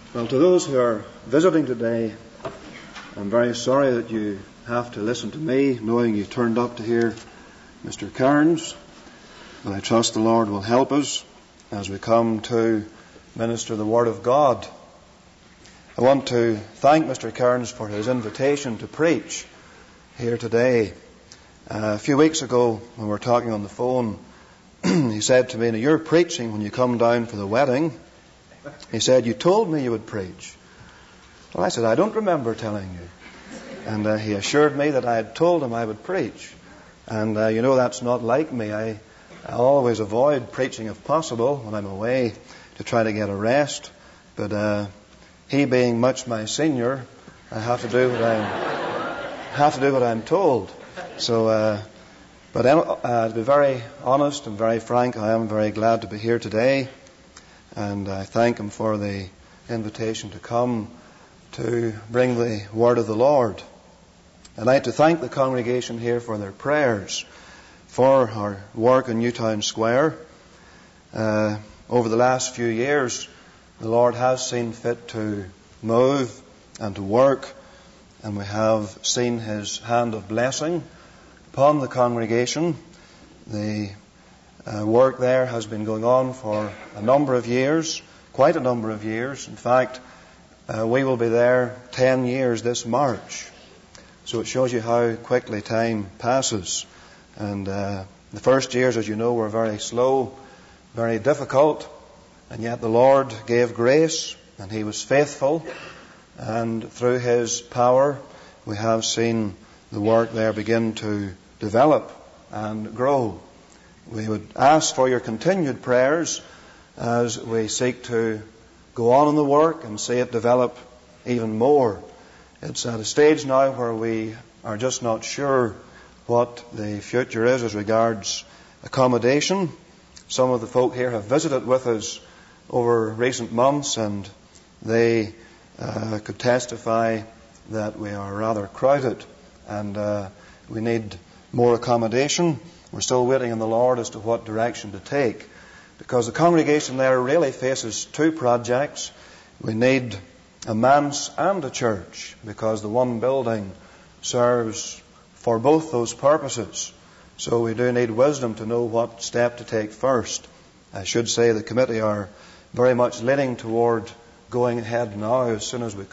Well, to those who are visiting today, I'm very sorry that you have to listen to me, knowing you turned up to hear Mr. Cairns. But I trust the Lord will help us as we come to minister the Word of God. I want to thank Mr. Cairns for his invitation to preach here today. A few weeks ago, when we were talking on the phone, he said to me, "Now you're preaching when you come down for the wedding." He said, "You told me you would preach." Well, I said, "I don't remember telling you." And he assured me that I had told him I would preach. And that's not like me. I always avoid preaching if possible when I'm away to try to get a rest. But he being much my senior, I have to do what I'm told. So, to be very honest and very frank, I am very glad to be here today. And I thank him for the invitation to come to bring the word of the Lord. I'd like to thank the congregation here for their prayers for our work in Newtown Square. Over the last few years, the Lord has seen fit to move and to work, and we have seen His hand of blessing upon the congregation. The work there has been going on for a number of years, quite a number of years. In fact, we will be there 10 years this March. So it shows you how quickly time passes. And the first years, as you know, were very slow, very difficult. And yet the Lord gave grace, and He was faithful. And through His power, we have seen the work there begin to develop and grow. We would ask for your continued prayers as we seek to go on in the work and see it develop even more. It's at a stage now where we are just not sure what the future is as regards accommodation. Some of the folk here have visited with us over recent months, and they could testify that we are rather crowded and we need more accommodation. We're still waiting on the Lord as to what direction to take, because the congregation there really faces two projects. We need a manse and a church, because the one building serves for both those purposes. So we do need wisdom to know what step to take first. I should say the committee are very much leaning toward going ahead now as soon as we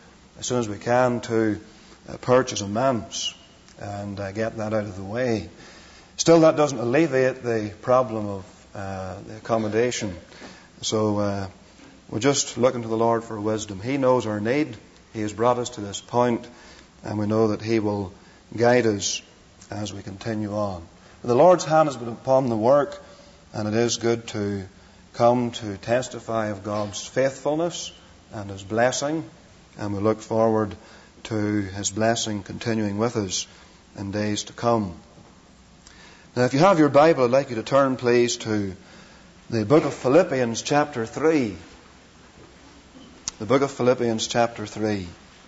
can to purchase a manse and get that out of the way. Still, that doesn't alleviate the problem of the accommodation. So we're just looking to the Lord for wisdom. He knows our need. He has brought us to this point, and we know that He will guide us as we continue on. The Lord's hand has been upon the work, and it is good to come to testify of God's faithfulness and His blessing, and we look forward to His blessing continuing with us in days to come. Now, if you have your Bible, I'd like you to turn, please, to the book of Philippians chapter 3. The book of Philippians chapter 3.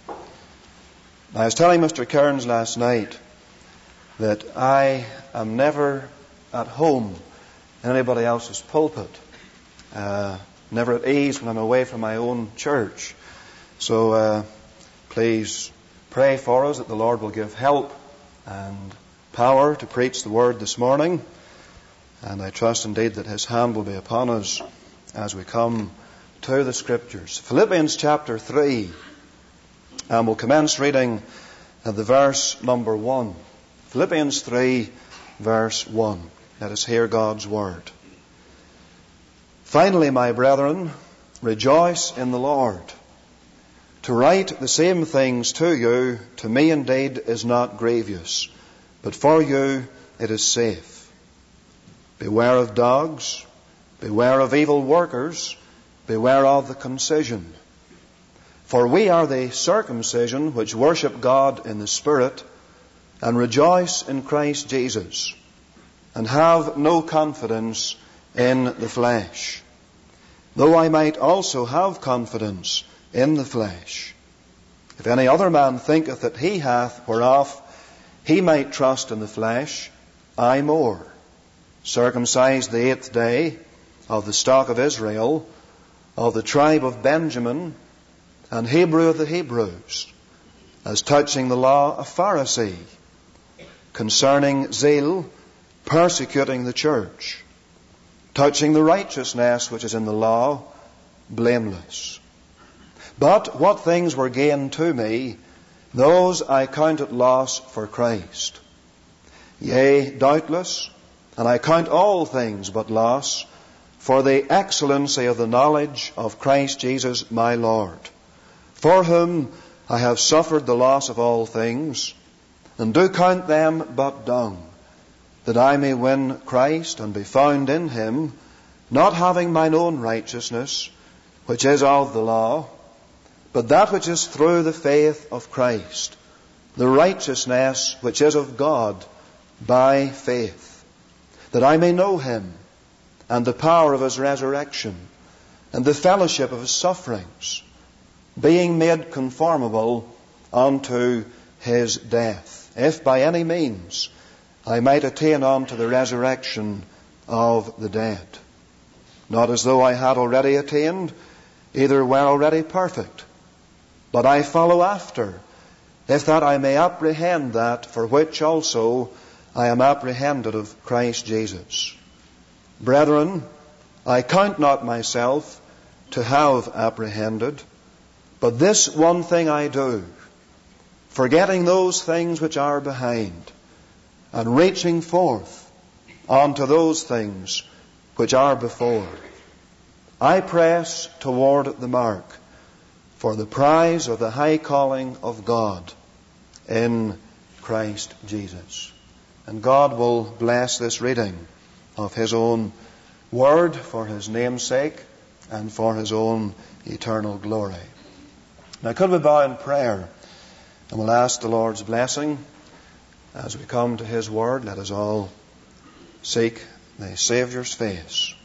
I was telling Mr. Cairns last night that I am never at home in anybody else's pulpit. Never at ease when I'm away from my own church. So please pray for us that the Lord will give help and power to preach the word this morning, and I trust indeed that His hand will be upon us as we come to the Scriptures. Philippians chapter 3, and we'll commence reading at the verse number 1. Philippians 3, verse 1. Let us hear God's word. "Finally, my brethren, rejoice in the Lord. To write the same things to you, to me indeed is not grievous, but for you it is safe. Beware of dogs, beware of evil workers, beware of the concision. For we are the circumcision which worship God in the Spirit, and rejoice in Christ Jesus, and have no confidence in the flesh, though I might also have confidence in the flesh. If any other man thinketh that he hath whereof he might trust in the flesh, I more, circumcised the 8th day, of the stock of Israel, of the tribe of Benjamin, and Hebrew of the Hebrews, as touching the law, a Pharisee, concerning zeal, persecuting the church, touching the righteousness which is in the law, blameless. But what things were gain to me, those I counted loss for Christ. Yea, doubtless, and I count all things but loss, for the excellency of the knowledge of Christ Jesus my Lord, for whom I have suffered the loss of all things, and do count them but dung, that I may win Christ and be found in him, not having mine own righteousness, which is of the law, but that which is through the faith of Christ, the righteousness which is of God by faith, that I may know him, and the power of his resurrection, and the fellowship of his sufferings, being made conformable unto his death, if by any means I might attain unto the resurrection of the dead. Not as though I had already attained, either were already perfect, but I follow after, if that I may apprehend that for which also I am apprehended of Christ Jesus. Brethren, I count not myself to have apprehended, but this one thing I do, forgetting those things which are behind, and reaching forth unto those things which are before, I press toward the mark, for the prize of the high calling of God in Christ Jesus. And God will bless this reading of his own word for his name's sake and for his own eternal glory. Now could we bow in prayer, and we'll ask the Lord's blessing as we come to his word. Let us all seek the Saviour's face.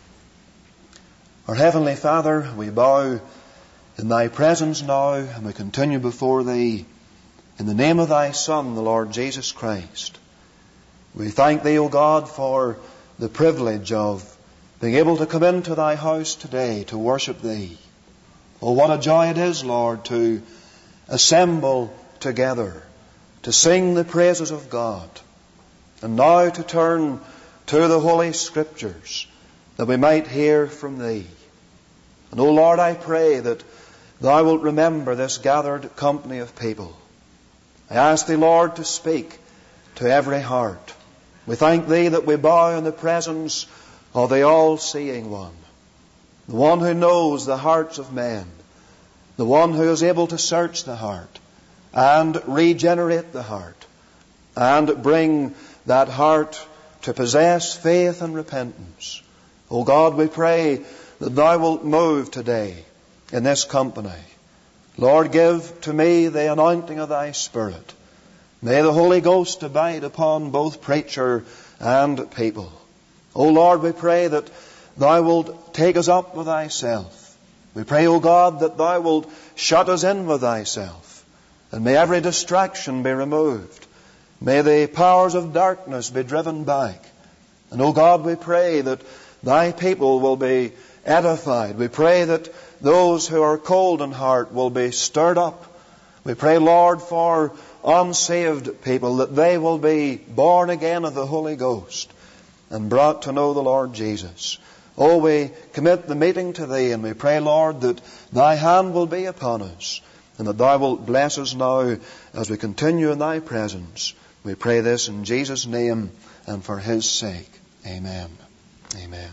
Our Heavenly Father, we bow in thy presence now, and we continue before thee in the name of thy Son, the Lord Jesus Christ. We thank thee, O God, for the privilege of being able to come into thy house today to worship thee. Oh, what a joy it is, Lord, to assemble together, to sing the praises of God, and now to turn to the Holy Scriptures, that we might hear from thee. And, O Lord, I pray that thou wilt remember this gathered company of people. I ask thee, Lord, to speak to every heart. We thank thee that we bow in the presence of the all-seeing one, the one who knows the hearts of men, the one who is able to search the heart and regenerate the heart and bring that heart to possess faith and repentance. O God, we pray that thou wilt move today in this company. Lord, give to me the anointing of thy Spirit. May the Holy Ghost abide upon both preacher and people. O Lord, we pray that thou wilt take us up with thyself. We pray, O God, that thou wilt shut us in with thyself. And may every distraction be removed. May the powers of darkness be driven back. And, O God, we pray that thy people will be edified. We pray that those who are cold in heart will be stirred up. We pray, Lord, for unsaved people, that they will be born again of the Holy Ghost and brought to know the Lord Jesus. Oh, we commit the meeting to thee, and we pray, Lord, that thy hand will be upon us, and that thou wilt bless us now as we continue in thy presence. We pray this in Jesus' name and for his sake. Amen. Amen.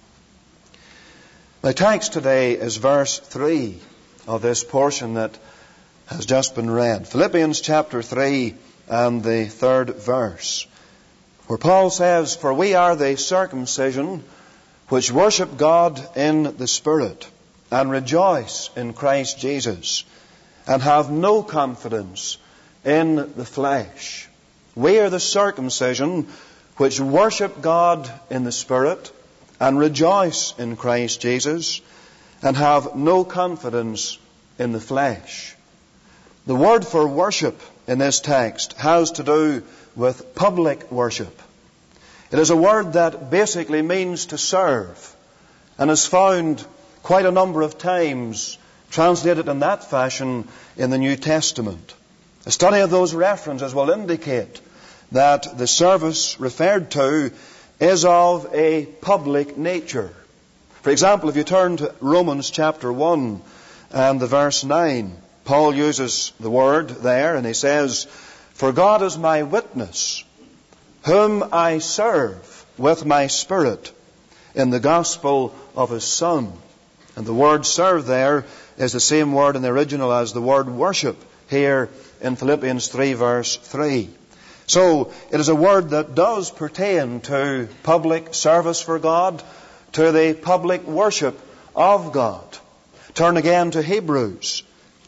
My text today is verse 3 of this portion that has just been read. Philippians chapter 3 and the 3rd verse, where Paul says, "For we are the circumcision which worship God in the Spirit, and rejoice in Christ Jesus, and have no confidence in the flesh." We are the circumcision which worship God in the Spirit, and rejoice in Christ Jesus, and have no confidence in the flesh. The word for worship in this text has to do with public worship. It is a word that basically means to serve, and is found quite a number of times translated in that fashion in the New Testament. A study of those references will indicate that the service referred to is of a public nature. For example, if you turn to Romans chapter 1 and the verse 9, Paul uses the word there and he says, "For God is my witness, whom I serve with my spirit in the gospel of his Son." And the word serve there is the same word in the original as the word worship here in Philippians 3 verse 3. So it is a word that does pertain to public service for God, to the public worship of God. Turn again to Hebrews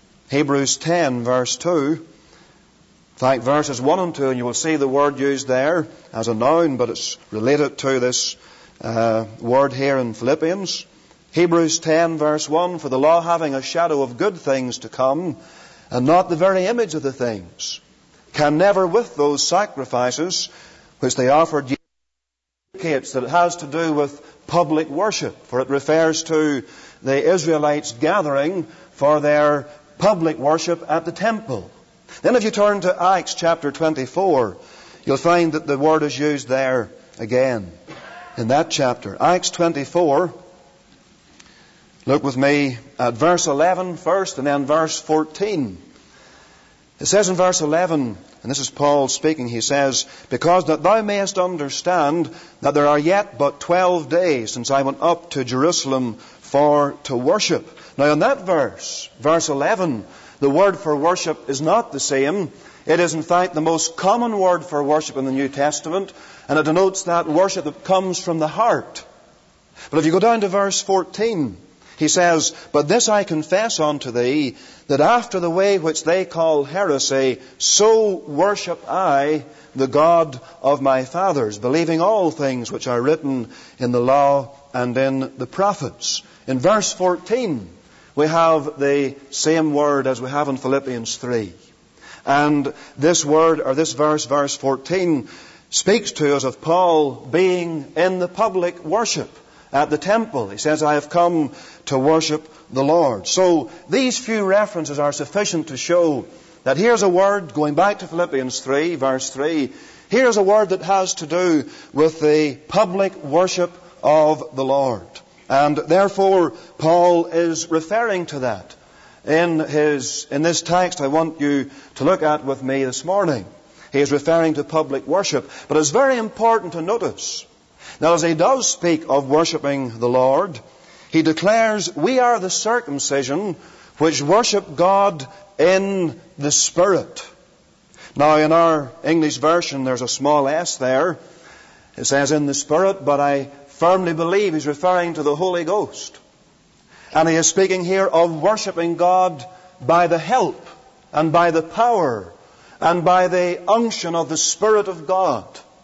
10 verse 2. In fact, verses 1 and 2, and you will see the word used there as a noun, but it's related to this word here in Philippians. Hebrews 10 verse 1, "For the law having a shadow of good things to come, and not the very image of the things, can never with those sacrifices which they offered," indicates that it has to do with public worship, for it refers to the Israelites gathering for their public worship at the temple. Then if you turn to Acts chapter 24, you'll find that the word is used there again in that chapter. Acts 24, look with me at verse 11 first and then verse 14. It says in verse 11, and this is Paul speaking, he says, "Because that thou mayest understand that there are yet but 12 days since I went up to Jerusalem for to worship." Now in that verse 11, the word for worship is not the same. It is in fact the most common word for worship in the New Testament, and it denotes that worship that comes from the heart. But if you go down to verse 14, he says, "But this I confess unto thee, that after the way which they call heresy, so worship I the God of my fathers, believing all things which are written in the law and in the prophets." In verse 14, we have the same word as we have in Philippians 3. And this word, or this verse, verse 14, speaks to us of Paul being in the public worship at the temple. He says, "I have come to worship the Lord." So these few references are sufficient to show that here's a word, going back to Philippians 3, verse 3, here's a word that has to do with the public worship of the Lord. And therefore, Paul is referring to that in this text I want you to look at with me this morning. He is referring to public worship. But it's very important to notice that as he does speak of worshipping the Lord, he declares, "We are the circumcision which worship God in the Spirit." Now in our English version there's a small s there. It says "in the Spirit," but I firmly believe he's referring to the Holy Ghost. And he is speaking here of worshipping God by the help and by the power and by the unction of the Spirit of God.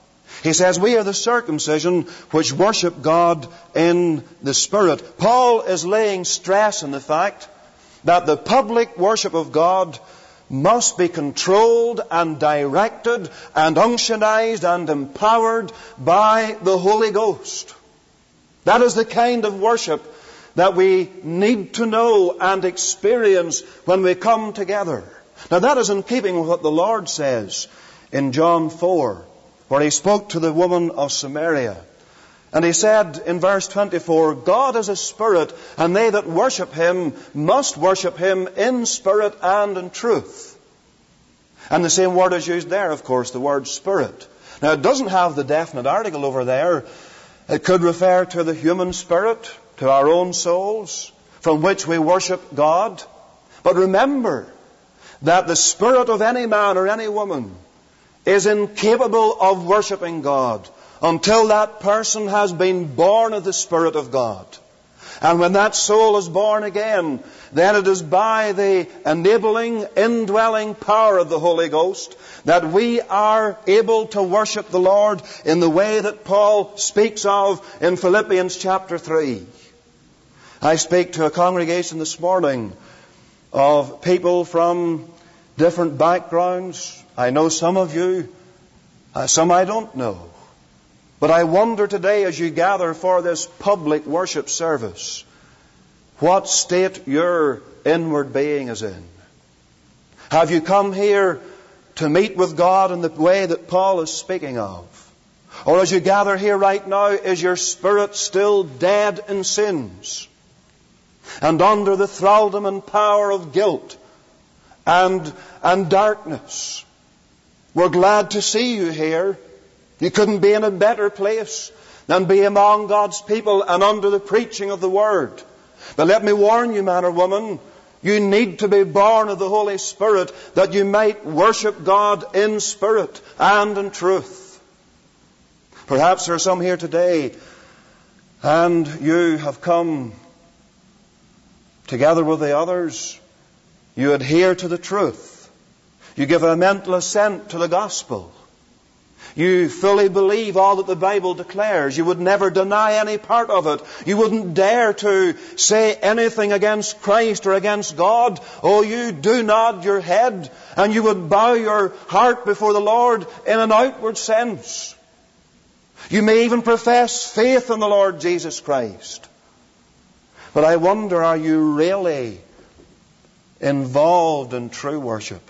He says, "We are the circumcision which worship God in the Spirit." Paul is laying stress on the fact that the public worship of God must be controlled and directed and unctionized and empowered by the Holy Ghost. That is the kind of worship that we need to know and experience when we come together. Now that is in keeping with what the Lord says in John 4, where he spoke to the woman of Samaria. And he said in verse 24, "God is a spirit, and they that worship him must worship him in spirit and in truth." And the same word is used there, of course, the word spirit. Now it doesn't have the definite article over there. It could refer to the human spirit, to our own souls, from which we worship God. But remember that the spirit of any man or any woman is incapable of worshipping God until that person has been born of the Spirit of God. And when that soul is born again, then it is by the enabling, indwelling power of the Holy Ghost that we are able to worship the Lord in the way that Paul speaks of in Philippians chapter 3. I speak to a congregation this morning of people from different backgrounds. I know some of you, some I don't know. But I wonder today, as you gather for this public worship service, what state your inward being is in? Have you come here to meet with God in the way that Paul is speaking of? Or as you gather here right now, is your spirit still dead in sins and under the thraldom and power of guilt and darkness? We're glad to see you here. You couldn't be in a better place than be among God's people and under the preaching of the Word. But let me warn you, man or woman, you need to be born of the Holy Spirit that you might worship God in spirit and in truth. Perhaps there are some here today and you have come together with the others. You adhere to the truth. You give a mental assent to the gospel. You fully believe all that the Bible declares. You would never deny any part of it. You wouldn't dare to say anything against Christ or against God. Oh, you do nod your head and you would bow your heart before the Lord in an outward sense. You may even profess faith in the Lord Jesus Christ. But I wonder, are you really involved in true worship?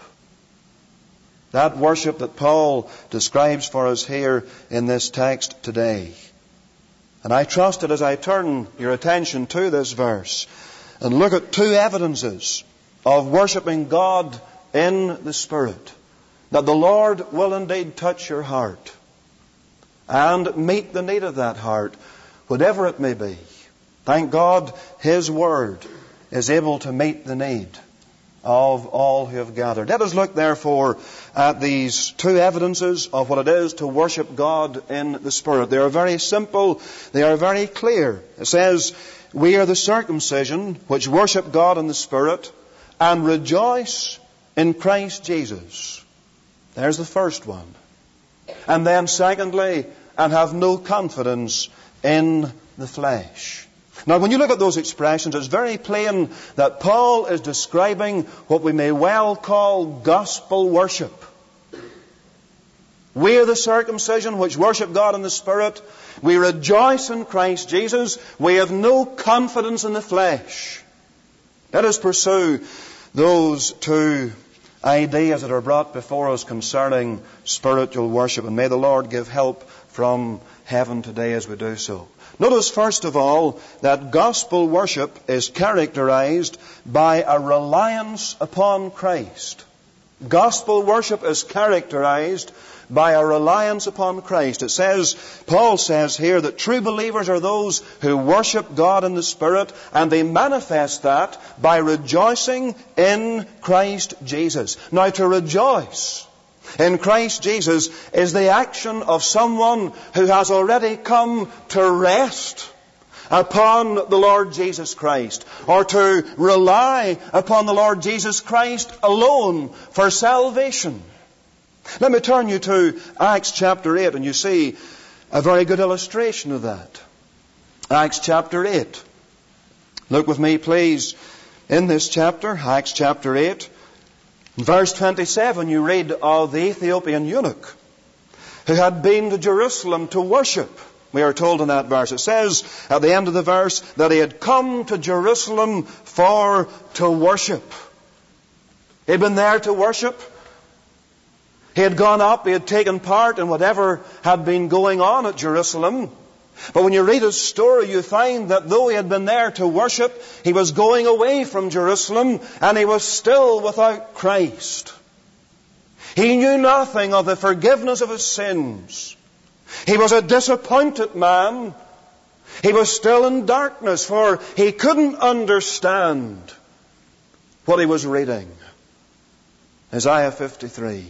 That worship that Paul describes for us here in this text today. And I trust that as I turn your attention to this verse and look at two evidences of worshipping God in the Spirit, that the Lord will indeed touch your heart and meet the need of that heart, whatever it may be. Thank God, His Word is able to meet the need of all who have gathered. Let us look, therefore, at these two evidences of what it is to worship God in the Spirit. They are very simple. They are very clear. It says, we are the circumcision which worship God in the Spirit and rejoice in Christ Jesus. There's the first one. And then secondly, and have no confidence in the flesh. Now, when you look at those expressions, it's very plain that Paul is describing what we may well call gospel worship. We are the circumcision which worship God in the Spirit. We rejoice in Christ Jesus. We have no confidence in the flesh. Let us pursue those two ideas that are brought before us concerning spiritual worship. And may the Lord give help from heaven today as we do so. Notice first of all that gospel worship is characterized by a reliance upon Christ. Gospel worship is characterized by a reliance upon Christ. It says, Paul says here that true believers are those who worship God in the Spirit, and they manifest that by rejoicing in Christ Jesus. Now, to rejoice in Christ Jesus is the action of someone who has already come to rest upon the Lord Jesus Christ, or to rely upon the Lord Jesus Christ alone for salvation. Let me turn you to Acts chapter 8, and you see a very good illustration of that. Acts chapter 8. Look with me, please, in this chapter, Acts chapter 8. In verse 27, you read of the Ethiopian eunuch who had been to Jerusalem to worship. We are told in that verse, it says at the end of the verse that he had come to Jerusalem to worship. He had been there to worship. He had gone up, he had taken part in whatever had been going on at Jerusalem. But when you read his story, you find that though he had been there to worship, he was going away from Jerusalem and he was still without Christ. He knew nothing of the forgiveness of his sins. He was a disappointed man. He was still in darkness, for he couldn't understand what he was reading. Isaiah 53.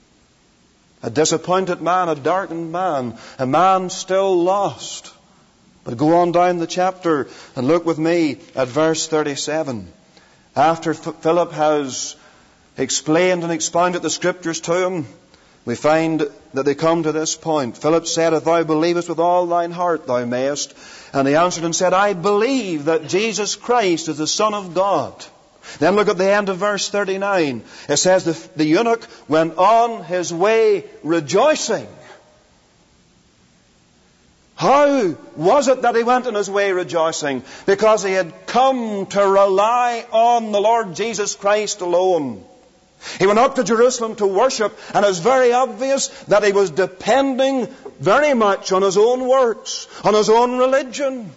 A disappointed man, a darkened man, a man still lost. But go on down the chapter and look with me at verse 37. After Philip has explained and expounded the Scriptures to him, we find that they come to this point. Philip said, if thou believest with all thine heart, thou mayest. And he answered and said, I believe that Jesus Christ is the Son of God. Then look at the end of verse 39. It says, the eunuch went on his way rejoicing. How was it that he went on his way rejoicing? Because he had come to rely on the Lord Jesus Christ alone. He went up to Jerusalem to worship, and it was very obvious that he was depending very much on his own works, on his own religion.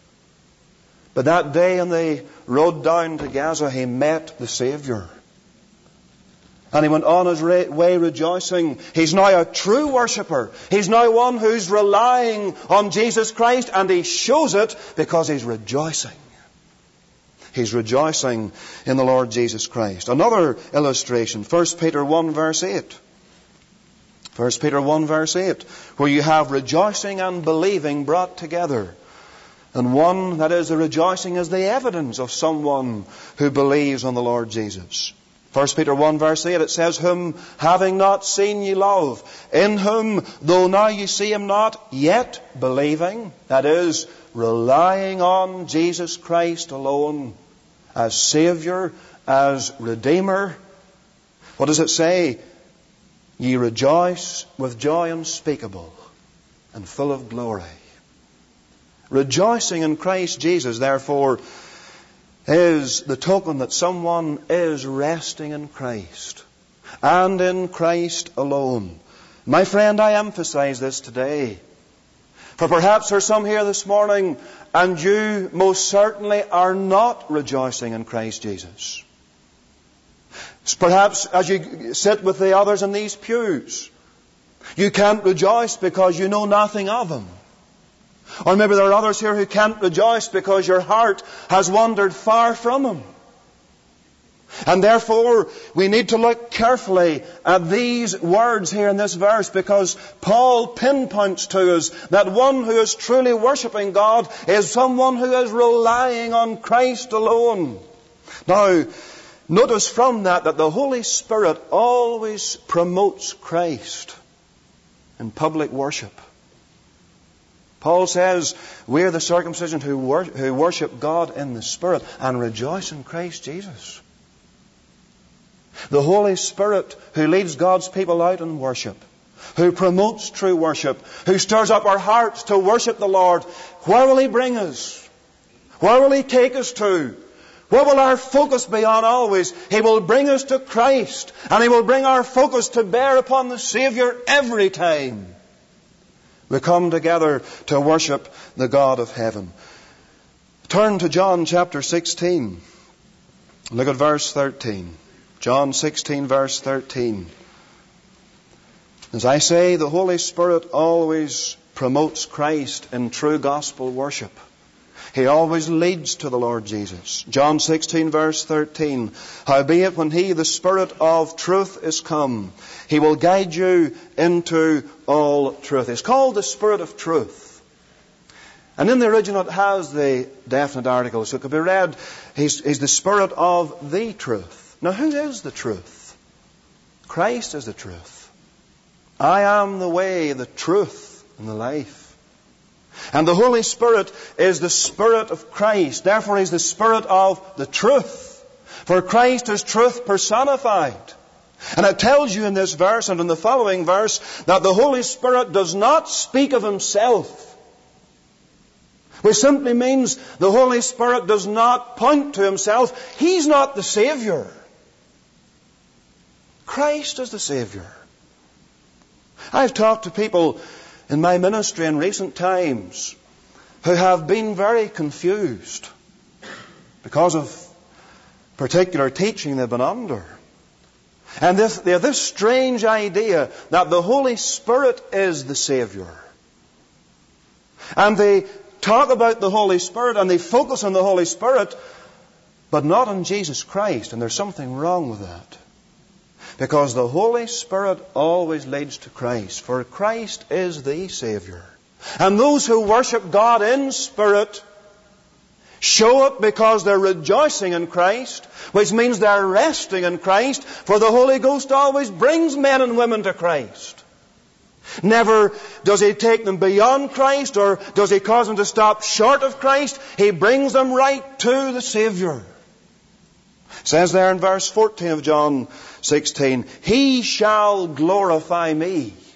But that day on the road down to Gaza, he met the Saviour. And he went on his way rejoicing. He's now a true worshipper. He's now one who's relying on Jesus Christ, and he shows it because he's rejoicing. He's rejoicing in the Lord Jesus Christ. Another illustration, 1 Peter 1 verse 8. 1 Peter 1 verse 8, where you have rejoicing and believing brought together. And one, that is, the rejoicing is the evidence of someone who believes on the Lord Jesus. 1 Peter 1 verse 8, it says, whom having not seen ye love, in whom, though now ye see him not, yet believing, that is, relying on Jesus Christ alone as Saviour, as Redeemer. What does it say? Ye rejoice with joy unspeakable and full of glory. Rejoicing in Christ Jesus, therefore, is the token that someone is resting in Christ and in Christ alone. My friend, I emphasize this today. For perhaps there are some here this morning, and you most certainly are not rejoicing in Christ Jesus. Perhaps as you sit with the others in these pews, you can't rejoice because you know nothing of Him. Or maybe there are others here who can't rejoice because your heart has wandered far from Him. And therefore, we need to look carefully at these words here in this verse, because Paul pinpoints to us that one who is truly worshipping God is someone who is relying on Christ alone. Now, notice from that the Holy Spirit always promotes Christ in public worship. Paul says, we're the circumcision who worship God in the Spirit and rejoice in Christ Jesus. The Holy Spirit who leads God's people out in worship, who promotes true worship, who stirs up our hearts to worship the Lord. Where will He bring us? Where will He take us to? What will our focus be on always? He will bring us to Christ, and He will bring our focus to bear upon the Saviour every time we come together to worship the God of heaven. Turn to John chapter 16. Look at verse 13. John 16 verse 13. As I say, the Holy Spirit always promotes Christ in true gospel worship. He always leads to the Lord Jesus. John 16 verse 13. Howbeit when He, the Spirit of truth, is come, He will guide you into all truth. It's called the Spirit of truth. And in the original it has the definite article. So it could be read, He's the Spirit of the truth. Now who is the truth? Christ is the truth. I am the way, the truth, and the life. And the Holy Spirit is the Spirit of Christ. Therefore He's the Spirit of the truth. For Christ is truth personified. And it tells you in this verse and in the following verse that the Holy Spirit does not speak of Himself. Which simply means the Holy Spirit does not point to Himself. He's not the Saviour. Christ is the Saviour. I've talked to people in my ministry in recent times who have been very confused because of particular teaching they've been under. And they have this strange idea that the Holy Spirit is the Saviour. And they talk about the Holy Spirit and they focus on the Holy Spirit, but not on Jesus Christ. And there's something wrong with that. Because the Holy Spirit always leads to Christ. For Christ is the Saviour. And those who worship God in spirit show it because they're rejoicing in Christ, which means they're resting in Christ, for the Holy Ghost always brings men and women to Christ. Never does He take them beyond Christ, or does He cause them to stop short of Christ. He brings them right to the Saviour. It says there in verse 14 of John 16, He shall glorify me.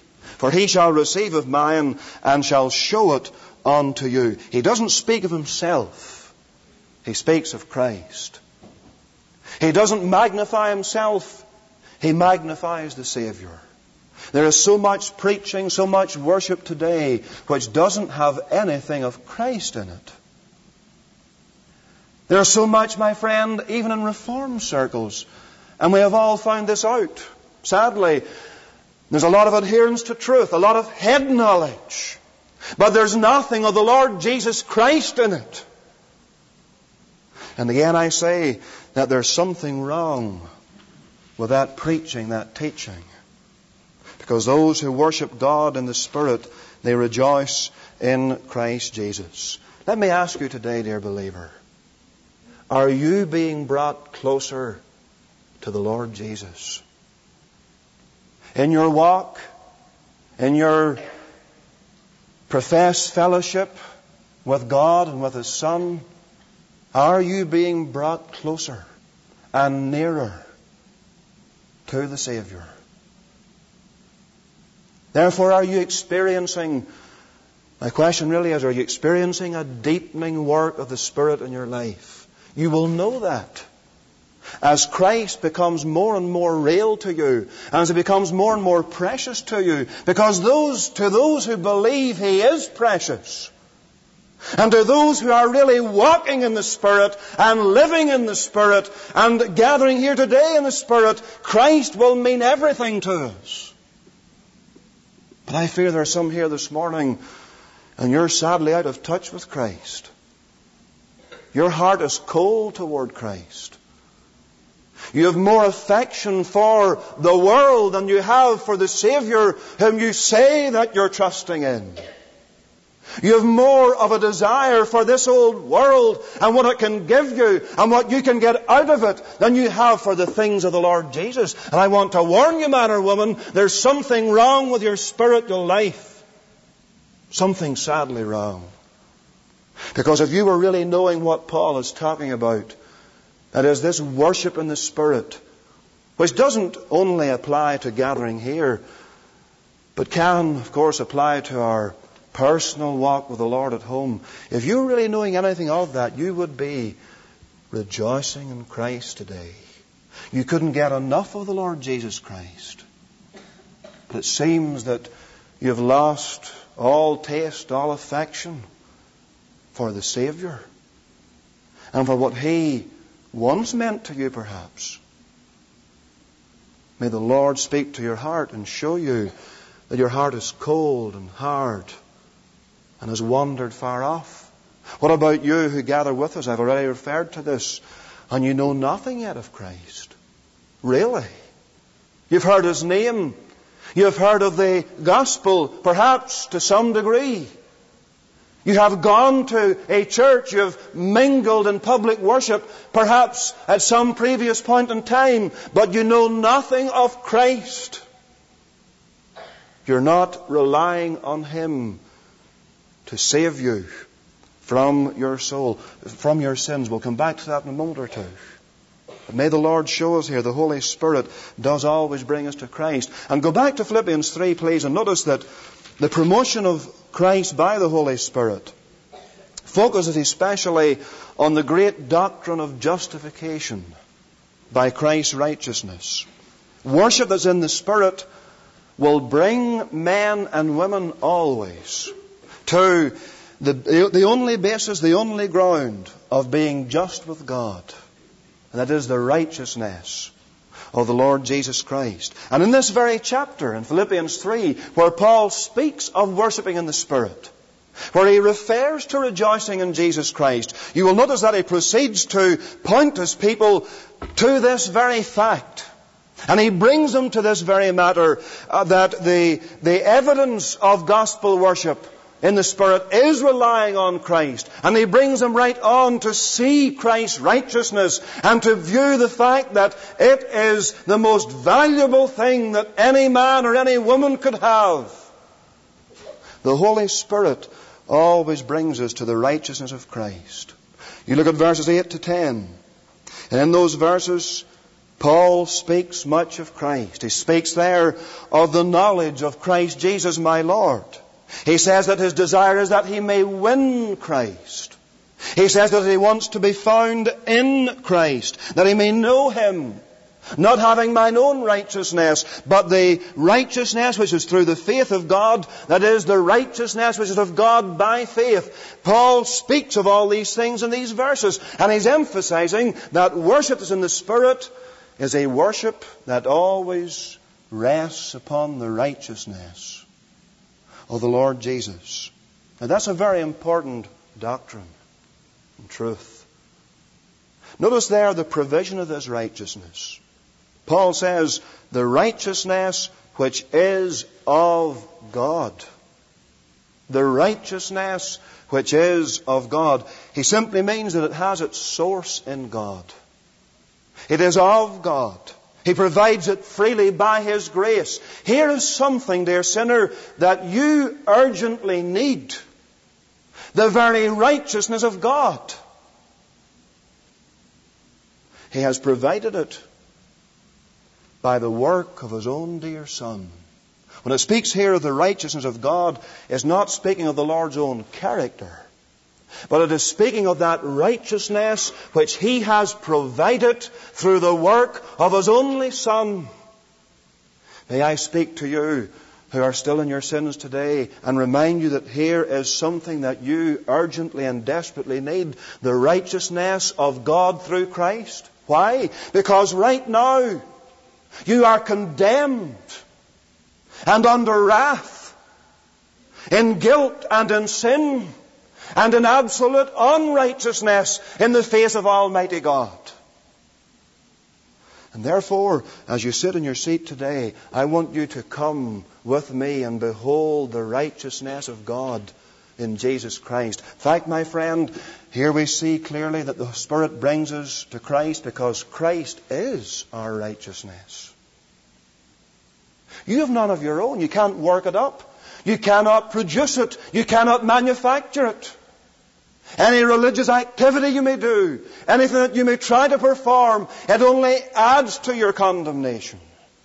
For he shall receive of mine and shall show it unto you. He doesn't speak of himself. He speaks of Christ. He doesn't magnify himself. He magnifies the Savior. There is so much preaching, so much worship today which doesn't have anything of Christ in it. There is so much, my friend, even in Reformed circles, and we have all found this out. Sadly, there's a lot of adherence to truth, a lot of head knowledge, but there's nothing of the Lord Jesus Christ in it. And again I say that there's something wrong with that preaching, that teaching. Because those who worship God in the Spirit, they rejoice in Christ Jesus. Let me ask you today, dear believer, are you being brought closer to the Lord Jesus? In your walk, in your professed fellowship with God and with His Son, are you being brought closer and nearer to the Savior? Therefore, are you experiencing, my question really is, are you experiencing a deepening work of the Spirit in your life? You will know that as Christ becomes more and more real to you, as He becomes more and more precious to you, because to those who believe He is precious, and to those who are really walking in the Spirit and living in the Spirit and gathering here today in the Spirit, Christ will mean everything to us. But I fear there are some here this morning and you're sadly out of touch with Christ. Your heart is cold toward Christ. You have more affection for the world than you have for the Savior whom you say that you're trusting in. You have more of a desire for this old world and what it can give you and what you can get out of it than you have for the things of the Lord Jesus. And I want to warn you, man or woman, there's something wrong with your spiritual life. Something sadly wrong. Because if you were really knowing what Paul is talking about, that is this worship in the Spirit, which doesn't only apply to gathering here, but can, of course, apply to our personal walk with the Lord at home. If you're really knowing anything of that, you would be rejoicing in Christ today. You couldn't get enough of the Lord Jesus Christ. But it seems that you've lost all taste, all affection for the Savior and for what He once meant to you, perhaps. May the Lord speak to your heart and show you that your heart is cold and hard and has wandered far off. What about you who gather with us? I've already referred to this. And you know nothing yet of Christ. Really? You've heard His name. You've heard of the gospel, perhaps to some degree. You have gone to a church. You've mingled in public worship, perhaps at some previous point in time. But you know nothing of Christ. You're not relying on Him to save you from your soul, from your sins. We'll come back to that in a moment or two. But may the Lord show us here the Holy Spirit does always bring us to Christ. And go back to Philippians 3, please, and notice that the promotion of Christ by the Holy Spirit focuses especially on the great doctrine of justification by Christ's righteousness. Worship that's in the Spirit will bring men and women always to the only basis, the only ground of being just with God. And that is the righteousness of the Lord Jesus Christ. And in this very chapter, in Philippians 3, where Paul speaks of worshipping in the Spirit, where he refers to rejoicing in Jesus Christ, you will notice that he proceeds to point his people to this very fact. And he brings them to this very matter, that the evidence of gospel worship in the Spirit is relying on Christ. And he brings them right on to see Christ's righteousness and to view the fact that it is the most valuable thing that any man or any woman could have. The Holy Spirit always brings us to the righteousness of Christ. You look at verses 8 to 10. And in those verses, Paul speaks much of Christ. He speaks there of the knowledge of Christ Jesus my Lord. He says that his desire is that he may win Christ. He says that he wants to be found in Christ, that he may know Him, not having mine own righteousness, but the righteousness which is through the faith of God, that is, the righteousness which is of God by faith. Paul speaks of all these things in these verses, and he's emphasizing that worship that's in the Spirit is a worship that always rests upon the righteousness of the Lord Jesus. Now that's a very important doctrine and truth. Notice there the provision of this righteousness. Paul says, the righteousness which is of God. The righteousness which is of God. He simply means that it has its source in God. It is of God. He provides it freely by His grace. Here is something, dear sinner, that you urgently need. The very righteousness of God. He has provided it by the work of His own dear Son. When it speaks here of the righteousness of God, it's not speaking of the Lord's own character, but it is speaking of that righteousness which He has provided through the work of His only Son. May I speak to you who are still in your sins today and remind you that here is something that you urgently and desperately need. The righteousness of God through Christ. Why? Because right now you are condemned and under wrath, in guilt and in sin, and in absolute unrighteousness in the face of Almighty God. And therefore, as you sit in your seat today, I want you to come with me and behold the righteousness of God in Jesus Christ. In fact, my friend, here we see clearly that the Spirit brings us to Christ because Christ is our righteousness. You have none of your own. You can't work it up. You cannot produce it. You cannot manufacture it. Any religious activity you may do, anything that you may try to perform, it only adds to your condemnation.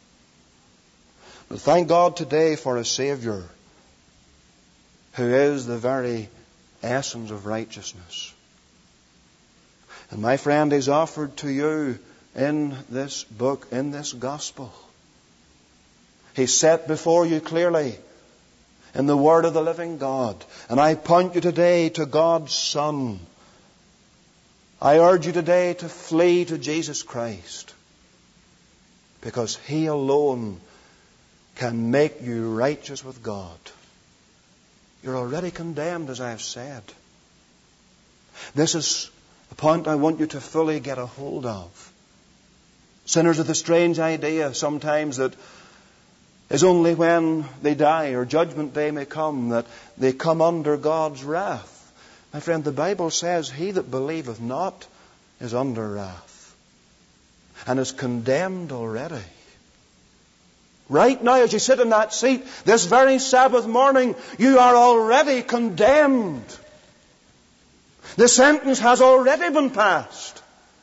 But thank God today for a Savior who is the very essence of righteousness. And my friend, He's offered to you in this book, in this gospel. He's set before you clearly in the Word of the living God. And I point you today to God's Son. I urge you today to flee to Jesus Christ, because He alone can make you righteous with God. You're already condemned, as I have said. This is the point I want you to fully get a hold of. Sinners have the strange idea sometimes that is only when they die or judgment day may come that they come under God's wrath. My friend, the Bible says, he that believeth not is under wrath and is condemned already. Right now, as you sit in that seat, this very Sabbath morning, you are already condemned. The sentence has already been passed.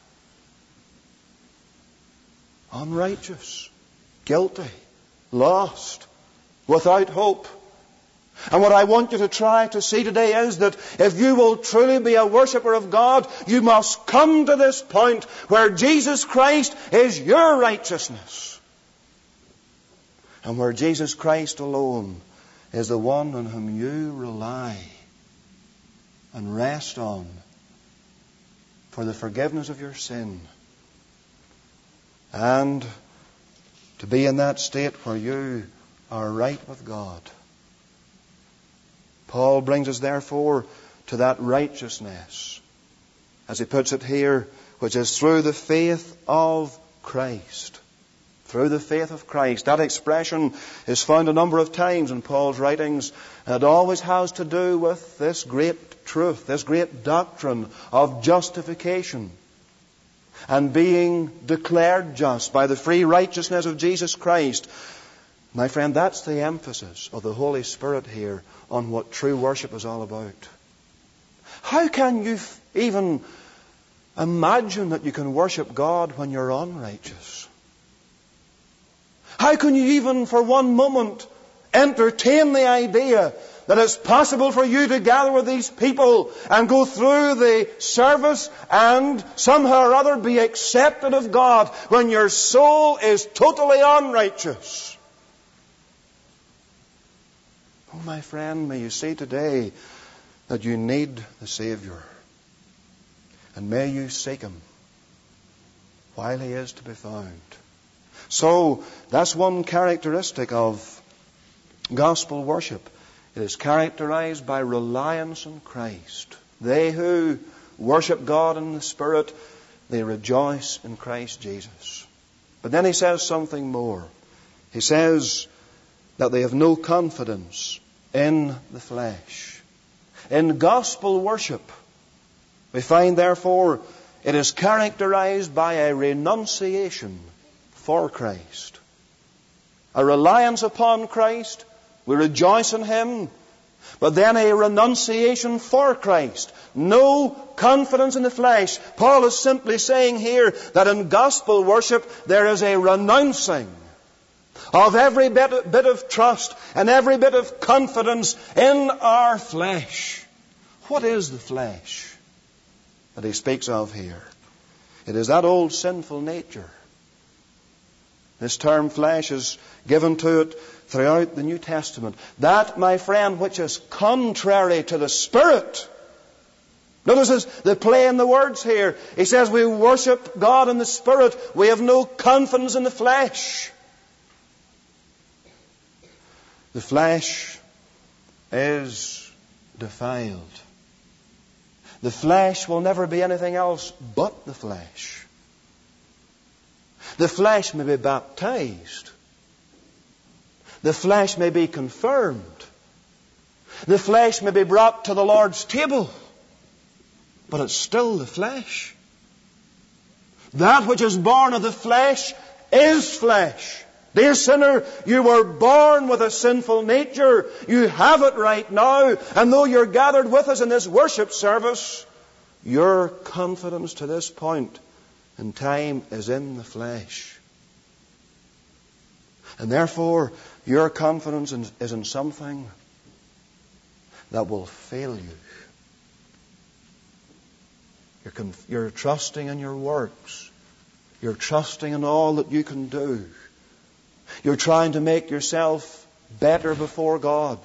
Unrighteous, guilty, lost, without hope. And what I want you to try to see today is that if you will truly be a worshipper of God, you must come to this point where Jesus Christ is your righteousness. And where Jesus Christ alone is the one on whom you rely and rest on for the forgiveness of your sin. And to be in that state where you are right with God. Paul brings us therefore to that righteousness, as he puts it here, which is through the faith of Christ. Through the faith of Christ. That expression is found a number of times in Paul's writings, and it always has to do with this great truth, this great doctrine of justification and being declared just by the free righteousness of Jesus Christ. My friend, that's the emphasis of the Holy Spirit here on what true worship is all about. How can you even imagine that you can worship God when you're unrighteous? How can you even for one moment entertain the idea that it's possible for you to gather with these people and go through the service and somehow or other be accepted of God when your soul is totally unrighteous? Oh, my friend, may you see today that you need the Savior. And may you seek Him while He is to be found. So, that's one characteristic of gospel worship. It is characterized by reliance on Christ. They who worship God in the Spirit, they rejoice in Christ Jesus. But then he says something more. He says that they have no confidence in the flesh. In gospel worship, we find, therefore, it is characterized by a renunciation for Christ. A reliance upon Christ. We rejoice in Him. But then a renunciation for Christ. No confidence in the flesh. Paul is simply saying here that in gospel worship there is a renouncing of every bit of trust and every bit of confidence in our flesh. What is the flesh that he speaks of here? It is that old sinful nature. This term flesh is given to it throughout the New Testament. That, my friend, which is contrary to the Spirit. Notice the play in the words here. He says we worship God in the Spirit. We have no confidence in the flesh. The flesh is defiled. The flesh will never be anything else but the flesh. The flesh may be baptized. The flesh may be confirmed. The flesh may be brought to the Lord's table. But it's still the flesh. That which is born of the flesh is flesh. Dear sinner, you were born with a sinful nature. You have it right now. And though you're gathered with us in this worship service, your confidence to this point in time is in the flesh. And therefore, your confidence is in something that will fail you. You're trusting in your works. You're trusting in all that you can do. You're trying to make yourself better before God.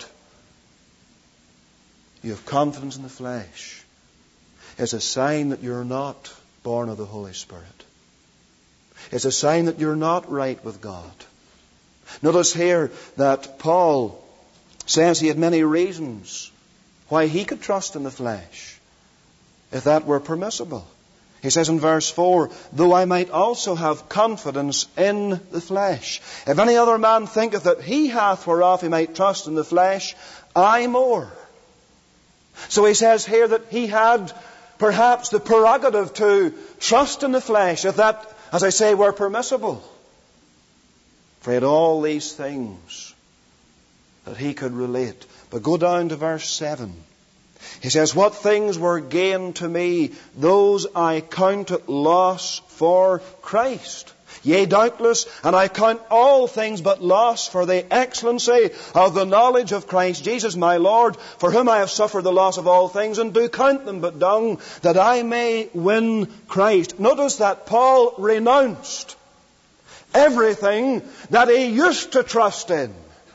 You have confidence in the flesh. It's a sign that you're not born of the Holy Spirit. It's a sign that you're not right with God. Notice here that Paul says he had many reasons why he could trust in the flesh, if that were permissible. He says in verse 4, though I might also have confidence in the flesh. If any other man thinketh that he hath whereof he might trust in the flesh, I more. So he says here that he had perhaps the prerogative to trust in the flesh, if that, as I say, were permissible. For he had all these things that he could relate. But go down to verse 7. He says, what things were gain to me, those I counted loss for Christ. Yea, doubtless, and I count all things but loss for the excellency of the knowledge of Christ Jesus my Lord, for whom I have suffered the loss of all things, and do count them but dung, that I may win Christ. Notice that Paul renounced everything that he used to trust in.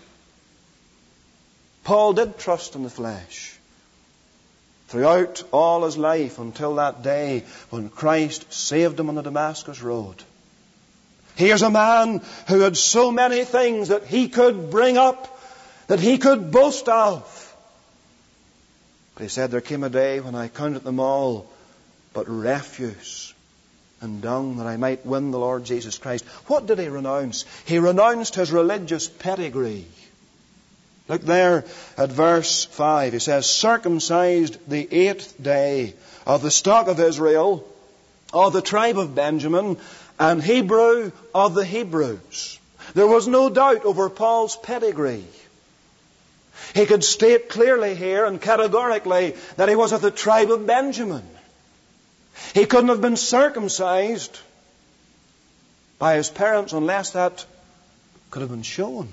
Paul did trust in the flesh throughout all his life until that day when Christ saved him on the Damascus road. Here's a man who had so many things that he could bring up, that he could boast of. But he said, there came a day when I counted them all but refuse and dung, that I might win the Lord Jesus Christ. What did he renounce? He renounced his religious pedigree. Look there at verse 5. He says, circumcised the 8th day, of the stock of Israel, of the tribe of Benjamin, and Hebrew of the Hebrews. There was no doubt over Paul's pedigree. He could state clearly here and categorically that he was of the tribe of Benjamin. He couldn't have been circumcised by his parents unless that could have been shown.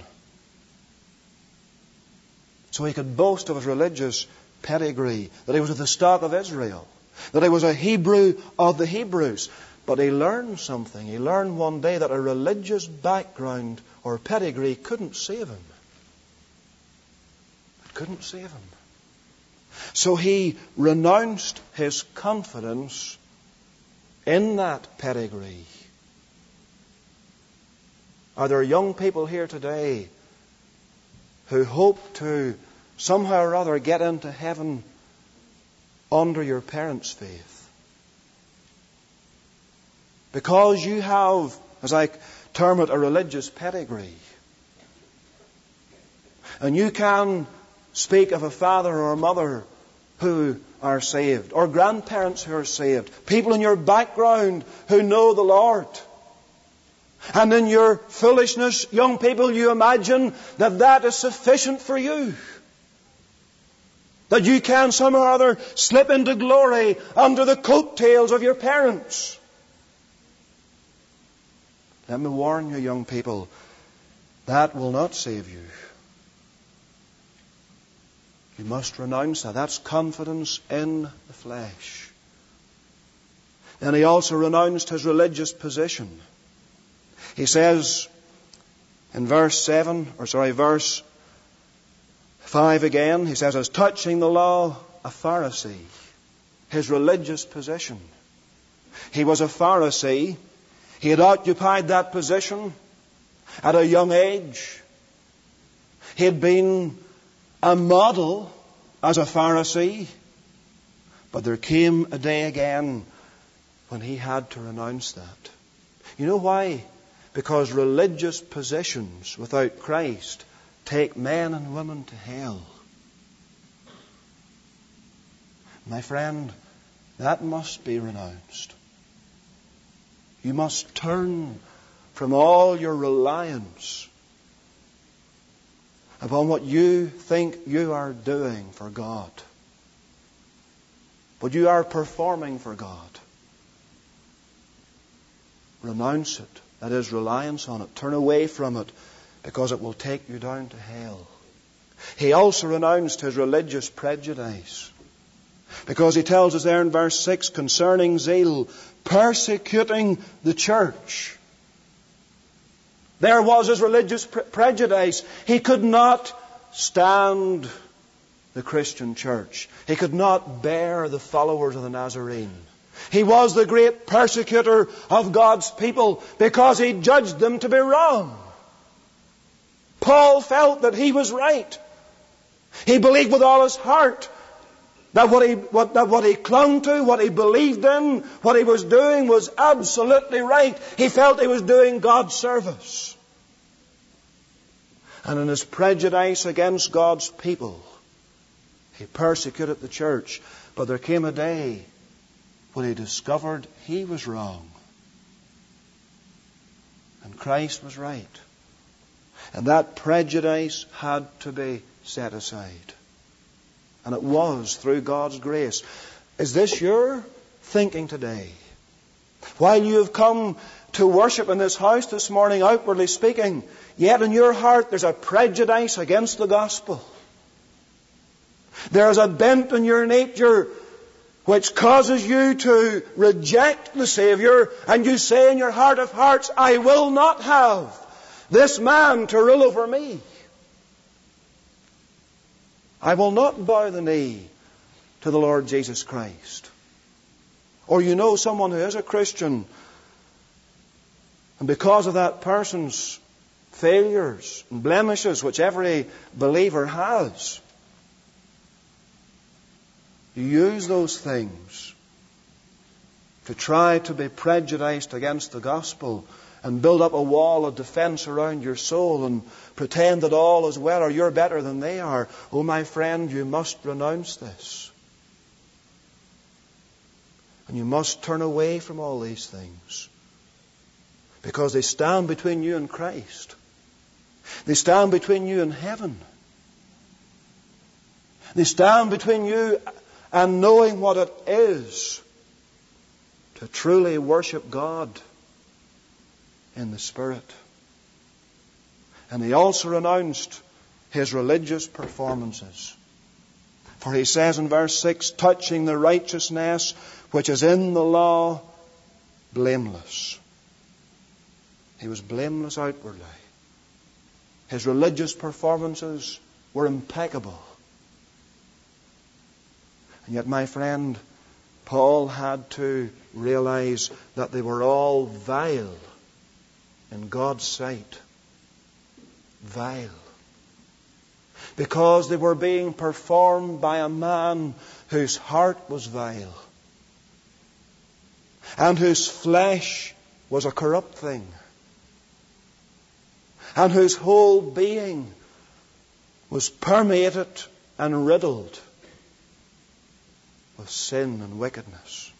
So he could boast of his religious pedigree, that he was of the stock of Israel, that he was a Hebrew of the Hebrews. But he learned something. He learned one day that a religious background or pedigree couldn't save him. It couldn't save him. So he renounced his confidence in that pedigree. Are there young people here today who hope to somehow or other get into heaven under your parents' faith? Because you have, as I term it, a religious pedigree. And you can speak of a father or a mother who are saved, or grandparents who are saved, people in your background who know the Lord. And in your foolishness, young people, you imagine that that is sufficient for you. That you can somehow or other slip into glory under the coattails of your parents. Let me warn you, young people, that will not save you. You must renounce that. That's confidence in the flesh. Then he also renounced his religious position. He says in verse 5 again, he says, as touching the law, a Pharisee. His religious position. He was a Pharisee. He had occupied that position at a young age. He had been a model as a Pharisee. But there came a day again when he had to renounce that. You know why? Because religious positions without Christ take men and women to hell. My friend, that must be renounced. You must turn from all your reliance upon what you think you are doing for God, what you are performing for God. Renounce it. That is, reliance on it. Turn away from it, because it will take you down to hell. He also renounced his religious prejudice, because he tells us there in verse 6 concerning zeal, persecuting the church. There was his religious prejudice. He could not stand the Christian church. He could not bear the followers of the Nazarene. He was the great persecutor of God's people because he judged them to be wrong. Paul felt that he was right. He believed with all his heart that what he clung to, what he believed in, what he was doing was absolutely right. He felt he was doing God's service. And in his prejudice against God's people, he persecuted the church. But there came a day when he discovered he was wrong and Christ was right. And that prejudice had to be set aside. And it was through God's grace. Is this your thinking today? While you have come to worship in this house this morning, outwardly speaking, yet in your heart there's a prejudice against the gospel. There is a bent in your nature which causes you to reject the Savior, and you say in your heart of hearts, I will not have this man to rule over me. I will not bow the knee to the Lord Jesus Christ. Or you know someone who is a Christian, and because of that person's failures and blemishes, which every believer has, you use those things to try to be prejudiced against the gospel and build up a wall of defense around your soul and pretend that all is well or you're better than they are. Oh, my friend, you must renounce this. And you must turn away from all these things, because they stand between you and Christ. They stand between you and heaven. They stand between you and knowing what it is to truly worship God in the Spirit. And he also renounced his religious performances. For he says in verse 6, touching the righteousness which is in the law, blameless. He was blameless outwardly. His religious performances were impeccable. And yet, my friend, Paul had to realize that they were all vile in God's sight. Vile. Because they were being performed by a man whose heart was vile and whose flesh was a corrupt thing and whose whole being was permeated and riddled with sin and wickedness.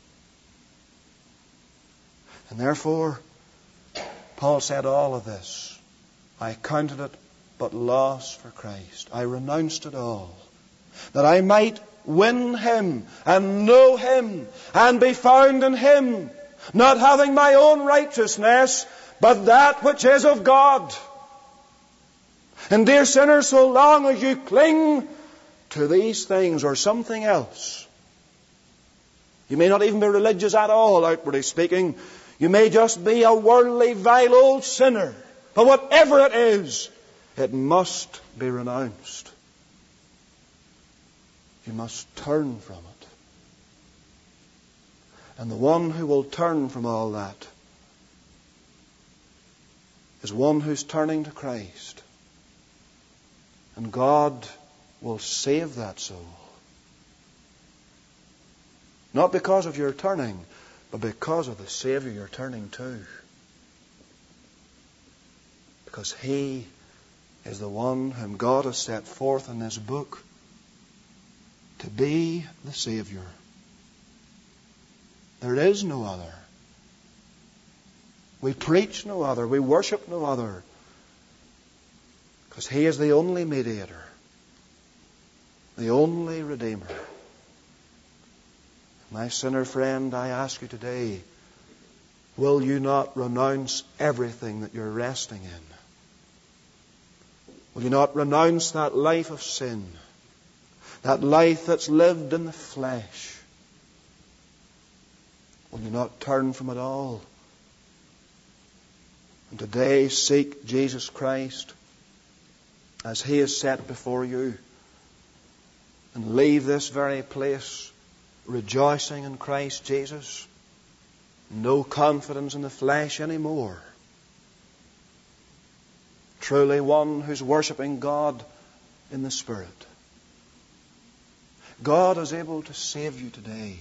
And therefore, Paul said all of this, I counted it but loss for Christ. I renounced it all, that I might win Him and know Him and be found in Him, not having my own righteousness, but that which is of God. And dear sinners, so long as you cling to these things or something else, you may not even be religious at all, outwardly speaking. You may just be a worldly, vile old sinner. But whatever it is, it must be renounced. You must turn from it. And the one who will turn from all that is one who's turning to Christ. And God will save that soul. Not because of your turning, but because of the Savior you're turning to. Because He is the one whom God has set forth in this book to be the Savior. There is no other. We preach no other. We worship no other. Because He is the only mediator, the only Redeemer. My sinner friend, I ask you today, will you not renounce everything that you're resting in? Will you not renounce that life of sin, that life that's lived in the flesh? Will you not turn from it all? And today seek Jesus Christ as He is set before you, and leave this very place rejoicing in Christ Jesus. No confidence in the flesh anymore. Truly one who's worshipping God in the Spirit. God is able to save you today,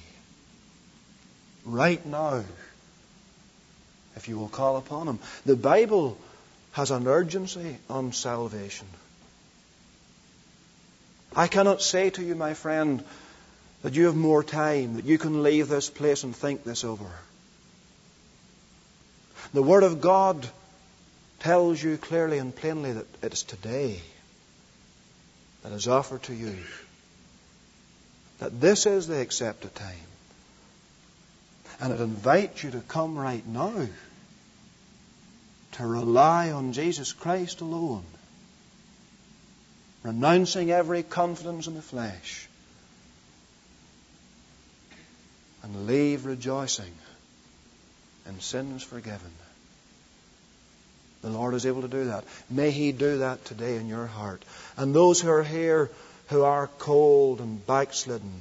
right now, if you will call upon Him. The Bible has an urgency on salvation. I cannot say to you, my friend, that you have more time, that you can leave this place and think this over. The Word of God tells you clearly and plainly that it is today that is offered to you. That this is the accepted time. And it invites you to come right now to rely on Jesus Christ alone, renouncing every confidence in the flesh, and leave rejoicing in sins forgiven. The Lord is able to do that. May He do that today in your heart. And those who are here who are cold and backslidden,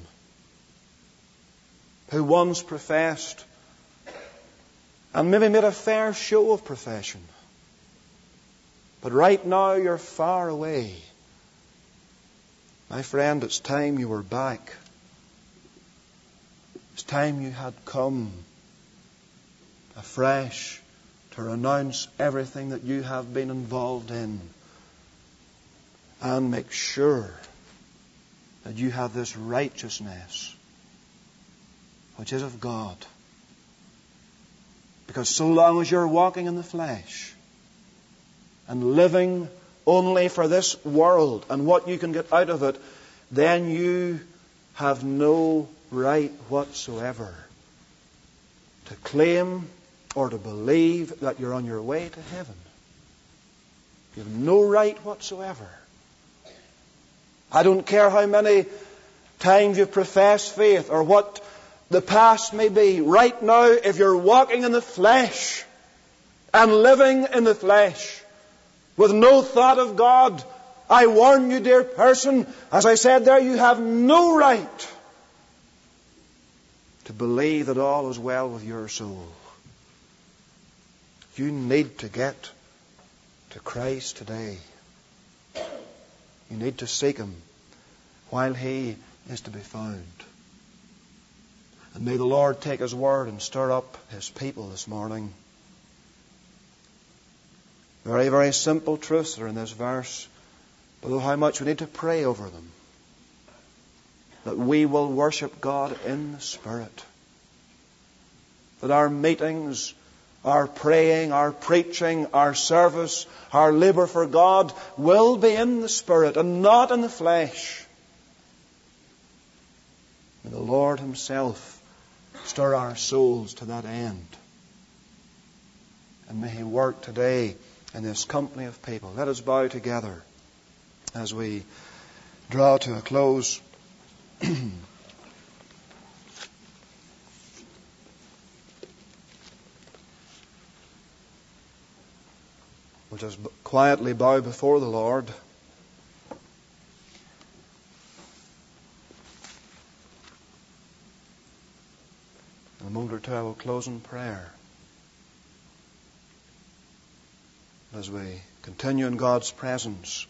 who once professed and maybe made a fair show of profession, but right now you're far away. My friend, it's time you were back. It's time you had come afresh to renounce everything that you have been involved in and make sure that you have this righteousness which is of God. Because so long as you're walking in the flesh and living only for this world and what you can get out of it, then you have no right whatsoever to claim or to believe that you're on your way to heaven. You have no right whatsoever. I don't care how many times you've professed faith or what the past may be. Right now, if you're walking in the flesh and living in the flesh with no thought of God, I warn you, dear person, as I said there, you have no right to believe that all is well with your soul. You need to get to Christ today. You need to seek Him while He is to be found. And may the Lord take His word and stir up His people this morning. Very, very simple truths are in this verse, but how much we need to pray over them. That we will worship God in the Spirit. That our meetings, our praying, our preaching, our service, our labour for God will be in the Spirit and not in the flesh. May the Lord Himself stir our souls to that end. And may He work today in this company of people. Let us bow together as we draw to a close. We'll just quietly bow before the Lord. In a moment or two I will close in prayer. As we continue in God's presence,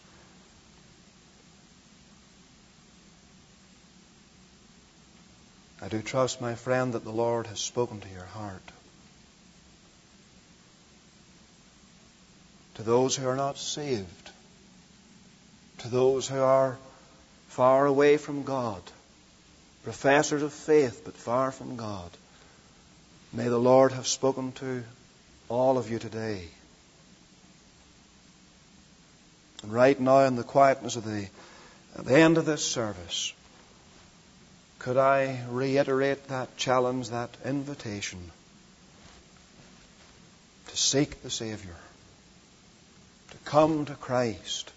I do trust, my friend, that the Lord has spoken to your heart. To those who are not saved, to those who are far away from God, professors of faith but far from God, may the Lord have spoken to all of you today. And right now, in the quietness of at the end of this service, could I reiterate that challenge, that invitation to seek the Savior, to come to Christ.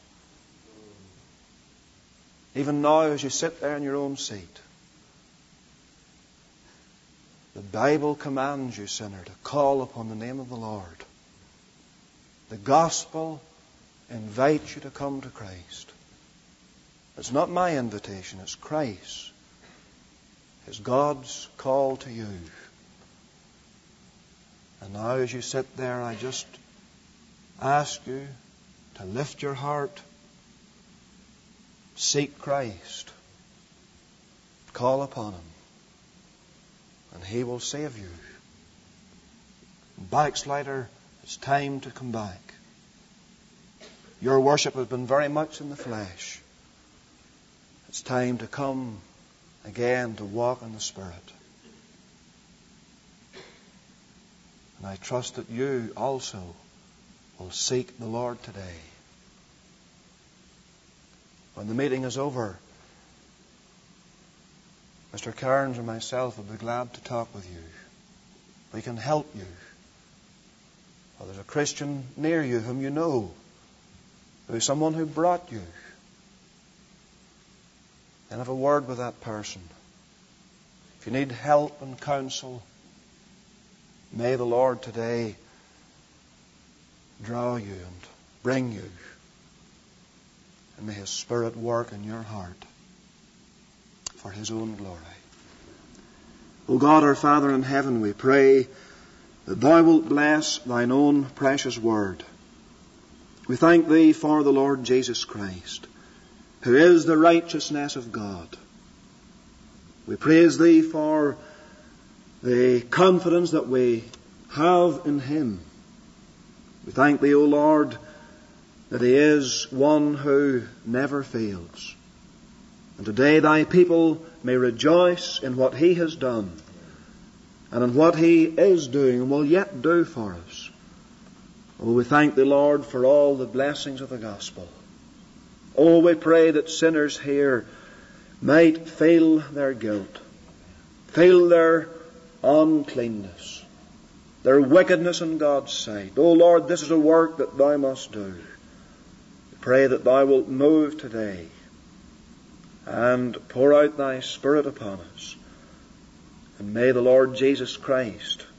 Even now, as you sit there in your own seat, the Bible commands you, sinner, to call upon the name of the Lord. The gospel invites you to come to Christ. It's not my invitation, it's Christ's. It's God's call to you. And now as you sit there, I just ask you to lift your heart, seek Christ, call upon Him, and He will save you. Backslider, it's time to come back. Your worship has been very much in the flesh. It's time to come again to walk in the Spirit. And I trust that you also will seek the Lord today. When the meeting is over, Mr. Cairns and myself will be glad to talk with you. We can help you. Or there's a Christian near you whom you know. There's someone who brought you. And have a word with that person. If you need help and counsel, may the Lord today draw you and bring you. And may His Spirit work in your heart for His own glory. O God, our Father in heaven, we pray that Thou wilt bless Thine own precious word. We thank Thee for the Lord Jesus Christ, who is the righteousness of God. We praise Thee for the confidence that we have in Him. We thank Thee, O Lord, that He is one who never fails. And today Thy people may rejoice in what He has done and in what He is doing and will yet do for us. Oh, we thank Thee, Lord, for all the blessings of the gospel. Oh, we pray that sinners here might feel their guilt, feel their uncleanness, their wickedness in God's sight. O Lord, this is a work that Thou must do. We pray that Thou wilt move today and pour out Thy Spirit upon us. And may the Lord Jesus Christ